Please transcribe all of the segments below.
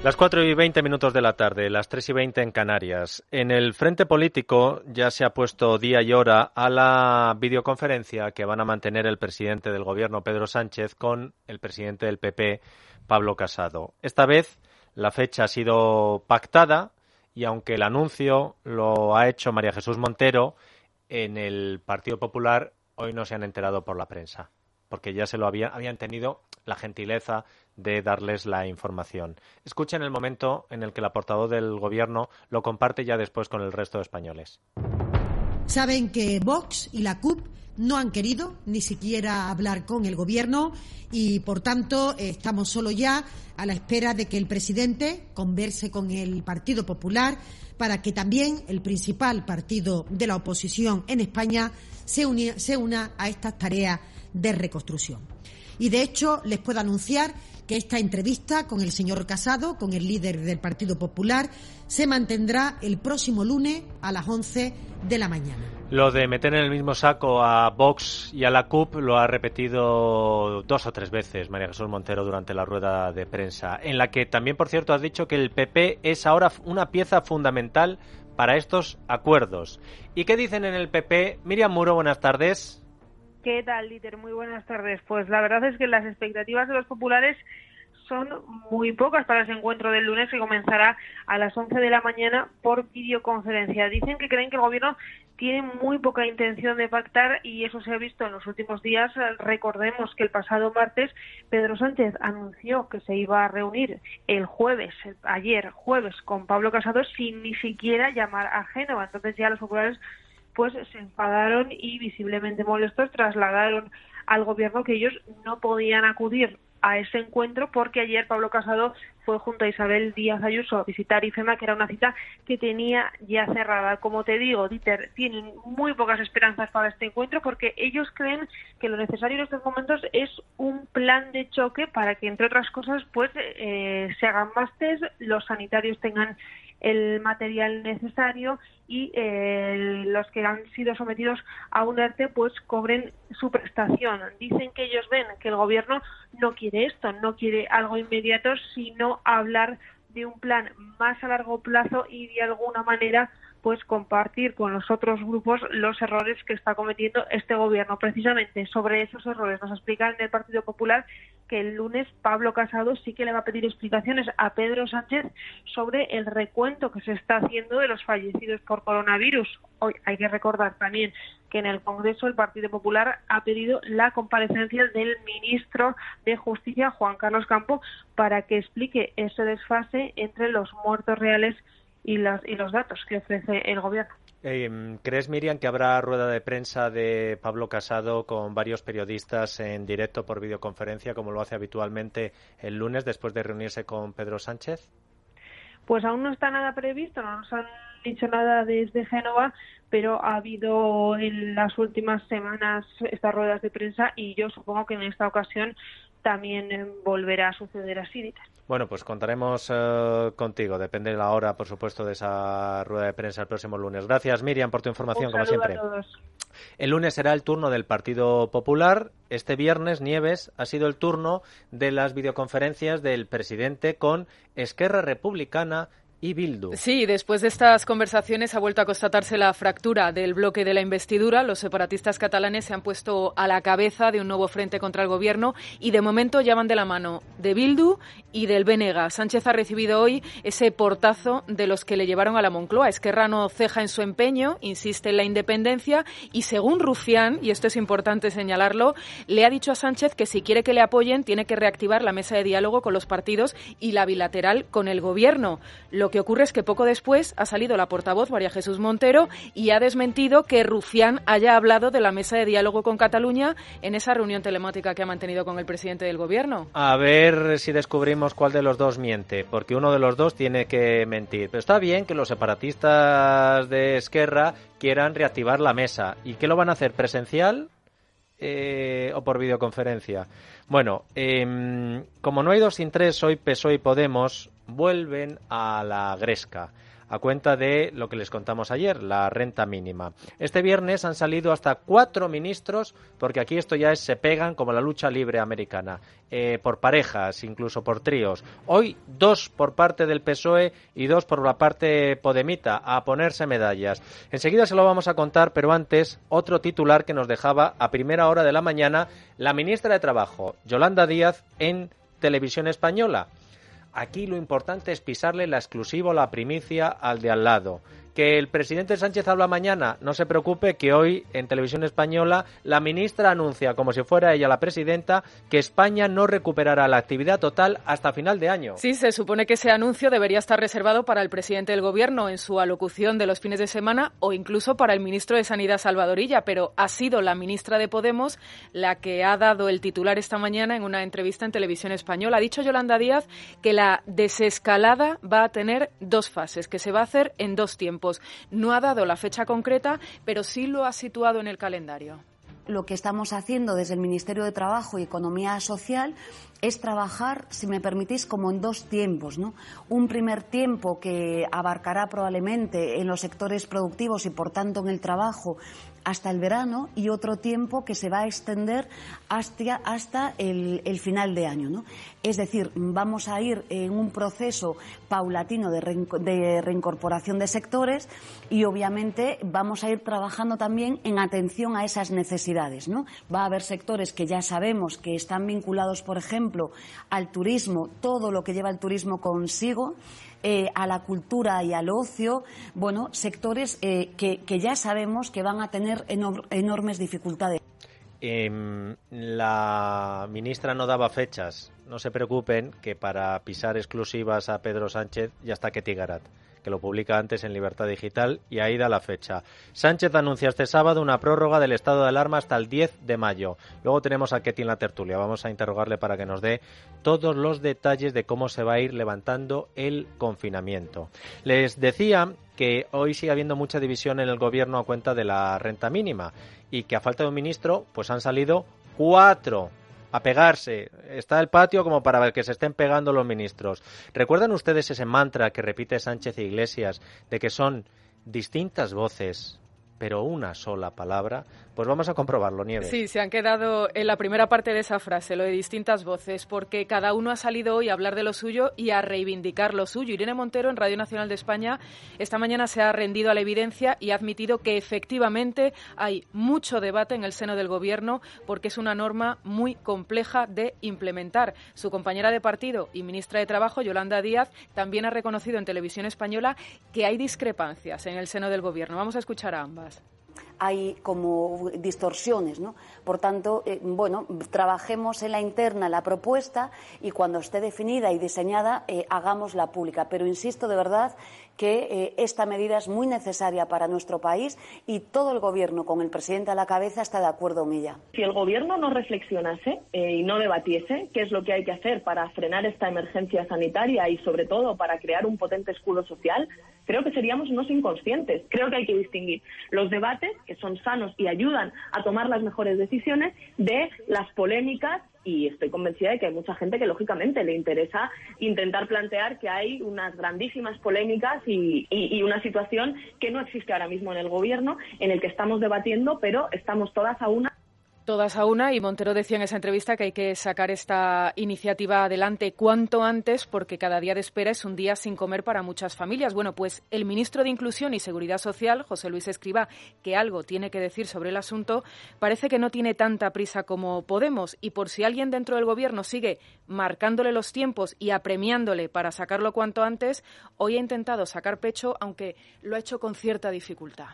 Las 4:20 de la tarde, las 3:20 en Canarias. En el frente político ya se ha puesto día y hora a la videoconferencia que van a mantener el presidente del Gobierno, Pedro Sánchez, con el presidente del PP, Pablo Casado. Esta vez la fecha ha sido pactada y aunque el anuncio lo ha hecho María Jesús Montero, en el Partido Popular hoy no se han enterado por la prensa, porque ya se lo habían tenido la gentileza de darles la información. Escuchen el momento en el que la portavoz del Gobierno lo comparte ya después con el resto de españoles. Saben que Vox y la CUP no han querido ni siquiera hablar con el Gobierno y, por tanto, estamos solo ya a la espera de que el presidente converse con el Partido Popular para que también el principal partido de la oposición en España se una a estas tareas de reconstrucción. Y, de hecho, les puedo anunciar que esta entrevista con el señor Casado, con el líder del Partido Popular, se mantendrá el próximo lunes a las 11 de la mañana. Lo de meter en el mismo saco a Vox y a la CUP lo ha repetido 2 o 3 veces María Jesús Montero durante la rueda de prensa, en la que también, por cierto, has dicho que el PP es ahora una pieza fundamental para estos acuerdos. ¿Y qué dicen en el PP? Miriam Muro, buenas tardes. ¿Qué tal, Dieter? Muy buenas tardes. Pues la verdad es que las expectativas de los populares son muy pocas para ese encuentro del lunes que comenzará a las 11 de la mañana por videoconferencia. Dicen que creen que el Gobierno tiene muy poca intención de pactar y eso se ha visto en los últimos días. Recordemos que el pasado martes Pedro Sánchez anunció que se iba a reunir ayer jueves, con Pablo Casado sin ni siquiera llamar a Génova. Entonces ya los populares pues se enfadaron y visiblemente molestos trasladaron al Gobierno que ellos no podían acudir a ese encuentro porque ayer Pablo Casado fue junto a Isabel Díaz Ayuso a visitar IFEMA, que era una cita que tenía ya cerrada. Como te digo, Dieter, tienen muy pocas esperanzas para este encuentro porque ellos creen que lo necesario en estos momentos es un plan de choque para que, entre otras cosas, pues se hagan más test, los sanitarios tengan el material necesario y los que han sido sometidos a un ERTE pues cobren su prestación. Dicen que ellos ven que el Gobierno no quiere esto, no quiere algo inmediato, sino hablar de un plan más a largo plazo y de alguna manera pues compartir con los otros grupos los errores que está cometiendo este Gobierno. Precisamente sobre esos errores nos explican en el Partido Popular que el lunes Pablo Casado sí que le va a pedir explicaciones a Pedro Sánchez sobre el recuento que se está haciendo de los fallecidos por coronavirus. Hoy hay que recordar también que en el Congreso el Partido Popular ha pedido la comparecencia del ministro de Justicia, Juan Carlos Campo, para que explique ese desfase entre los muertos reales y los datos que ofrece el Gobierno. ¿Crees, Miriam, que habrá rueda de prensa de Pablo Casado con varios periodistas en directo por videoconferencia, como lo hace habitualmente el lunes después de reunirse con Pedro Sánchez? Pues aún no está nada previsto, no nos han dicho nada desde Génova, pero ha habido en las últimas semanas estas ruedas de prensa y yo supongo que en esta ocasión también volverá a suceder así. Bueno, pues contaremos contigo. Depende de la hora, por supuesto, de esa rueda de prensa el próximo lunes. Gracias, Miriam, por tu información, como siempre. Un saludo a todos. El lunes será el turno del Partido Popular. Este viernes, Nieves, ha sido el turno de las videoconferencias del presidente con Esquerra Republicana y Bildu. Sí, después de estas conversaciones ha vuelto a constatarse la fractura del bloque de la investidura. Los separatistas catalanes se han puesto a la cabeza de un nuevo frente contra el gobierno y de momento ya van de la mano de Bildu y del BNG. Sánchez ha recibido hoy ese portazo de los que le llevaron a la Moncloa. Esquerra no ceja en su empeño, insiste en la independencia y, según Rufián, y esto es importante señalarlo, le ha dicho a Sánchez que si quiere que le apoyen tiene que reactivar la mesa de diálogo con los partidos y la bilateral con el gobierno. Lo que ocurre es que poco después ha salido la portavoz María Jesús Montero y ha desmentido que Rufián haya hablado de la mesa de diálogo con Cataluña en esa reunión telemática que ha mantenido con el presidente del gobierno. A ver si descubrimos cuál de los dos miente, porque uno de los dos tiene que mentir. Pero está bien que los separatistas de Esquerra quieran reactivar la mesa. ¿Y qué lo van a hacer? ¿Presencial o por videoconferencia? Bueno, como no hay 2 sin 3, hoy PSOE y Podemos vuelven a la gresca. a cuenta de lo que les contamos ayer, la renta mínima. Este viernes han salido hasta 4 ministros, porque aquí esto ya es se pegan como la lucha libre americana, por parejas, incluso por tríos. Hoy 2 por parte del PSOE y 2 por la parte podemita, a ponerse medallas. Enseguida se lo vamos a contar, pero antes otro titular que nos dejaba a primera hora de la mañana la ministra de Trabajo, Yolanda Díaz, en Televisión Española. Aquí lo importante es pisarle la exclusiva o la primicia al de al lado. Que el presidente Sánchez habla mañana, no se preocupe, que hoy en Televisión Española la ministra anuncia, como si fuera ella la presidenta, que España no recuperará la actividad total hasta final de año. Sí, se supone que ese anuncio debería estar reservado para el presidente del Gobierno en su alocución de los fines de semana o incluso para el ministro de Sanidad, Salvador Illa, pero ha sido la ministra de Podemos la que ha dado el titular esta mañana en una entrevista en Televisión Española. Ha dicho Yolanda Díaz que la desescalada va a tener 2 fases, que se va a hacer en 2 tiempos. No ha dado la fecha concreta, pero sí lo ha situado en el calendario. Lo que estamos haciendo desde el Ministerio de Trabajo y Economía Social es trabajar, si me permitís, como en 2 tiempos, ¿no? Un primer tiempo que abarcará probablemente en los sectores productivos y, por tanto, en el trabajo hasta el verano, y otro tiempo que se va a extender hasta el final de año, ¿no? Es decir, vamos a ir en un proceso paulatino de reincorporación de sectores y, obviamente, vamos a ir trabajando también en atención a esas necesidades, ¿no? Va a haber sectores que ya sabemos que están vinculados, por ejemplo, al turismo, todo lo que lleva el turismo consigo, a la cultura y al ocio, bueno, sectores que ya sabemos que van a tener enormes dificultades. La ministra no daba fechas. No se preocupen, que para pisar exclusivas a Pedro Sánchez ya está Ketty Garat, que lo publica antes en Libertad Digital, y ahí da la fecha. Sánchez anuncia este sábado una prórroga del estado de alarma hasta el 10 de mayo. Luego tenemos a Ketty en la tertulia. Vamos a interrogarle para que nos dé todos los detalles de cómo se va a ir levantando el confinamiento. Les decía que hoy sigue habiendo mucha división en el gobierno a cuenta de la renta mínima y que a falta de un ministro pues han salido 4 a pegarse. Está el patio como para que se estén pegando los ministros. ¿Recuerdan ustedes ese mantra que repite Sánchez e Iglesias de que son distintas voces, pero una sola palabra? Pues vamos a comprobarlo, Nieves. Sí, se han quedado en la primera parte de esa frase, lo de distintas voces, porque cada uno ha salido hoy a hablar de lo suyo y a reivindicar lo suyo. Irene Montero, en Radio Nacional de España, esta mañana se ha rendido a la evidencia y ha admitido que efectivamente hay mucho debate en el seno del Gobierno porque es una norma muy compleja de implementar. Su compañera de partido y ministra de Trabajo, Yolanda Díaz, también ha reconocido en Televisión Española que hay discrepancias en el seno del Gobierno. Vamos a escuchar a ambas. Hay como distorsiones, ¿no? Por tanto, trabajemos en la interna la propuesta y cuando esté definida y diseñada, hagámosla pública. Pero insisto de verdad que esta medida es muy necesaria para nuestro país y todo el Gobierno, con el presidente a la cabeza, está de acuerdo en ella. Si el Gobierno no reflexionase y no debatiese qué es lo que hay que hacer para frenar esta emergencia sanitaria y, sobre todo, para crear un potente escudo social, creo que seríamos unos inconscientes. Creo que hay que distinguir los debates, que son sanos y ayudan a tomar las mejores decisiones, de las polémicas, y estoy convencida de que hay mucha gente que lógicamente le interesa intentar plantear que hay unas grandísimas polémicas y una situación que no existe ahora mismo en el Gobierno, en el que estamos debatiendo, pero estamos todas a una. Todas a una, y Montero decía en esa entrevista que hay que sacar esta iniciativa adelante cuanto antes porque cada día de espera es un día sin comer para muchas familias. Bueno, pues el ministro de Inclusión y Seguridad Social, José Luis Escrivá, que algo tiene que decir sobre el asunto, parece que no tiene tanta prisa como Podemos, y por si alguien dentro del Gobierno sigue marcándole los tiempos y apremiándole para sacarlo cuanto antes, hoy ha intentado sacar pecho, aunque lo ha hecho con cierta dificultad.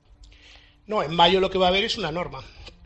No, en mayo lo que va a haber es una norma.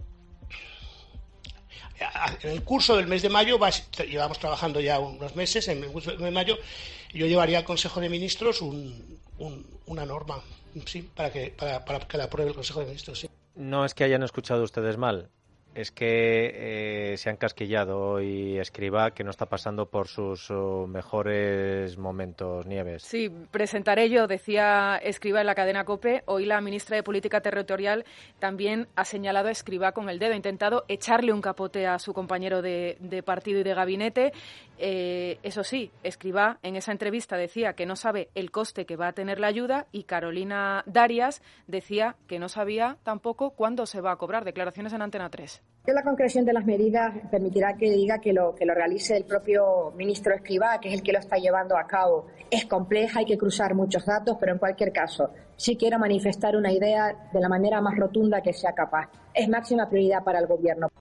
En el curso del mes de mayo, llevamos trabajando ya unos meses, en el curso del mes de mayo yo llevaría al Consejo de Ministros una norma, sí, para que la apruebe el Consejo de Ministros. Sí. No es que hayan escuchado ustedes mal. es que se han casquillado y Escrivá, que no está pasando por sus mejores momentos, Nieves. Sí, presentaré yo, decía Escrivá en la cadena COPE. Hoy la ministra de Política Territorial también ha señalado a Escrivá con el dedo, ha intentado echarle un capote a su compañero de partido y de gabinete. Eso sí, Escrivá en esa entrevista decía que no sabe el coste que va a tener la ayuda y Carolina Darias decía que no sabía tampoco cuándo se va a cobrar. Declaraciones en Antena 3. La concreción de las medidas permitirá que diga que lo realice el propio ministro Escrivá, que es el que lo está llevando a cabo. Es compleja, hay que cruzar muchos datos, pero en cualquier caso, sí quiero manifestar una idea de la manera más rotunda que sea capaz. Es máxima prioridad para el Gobierno.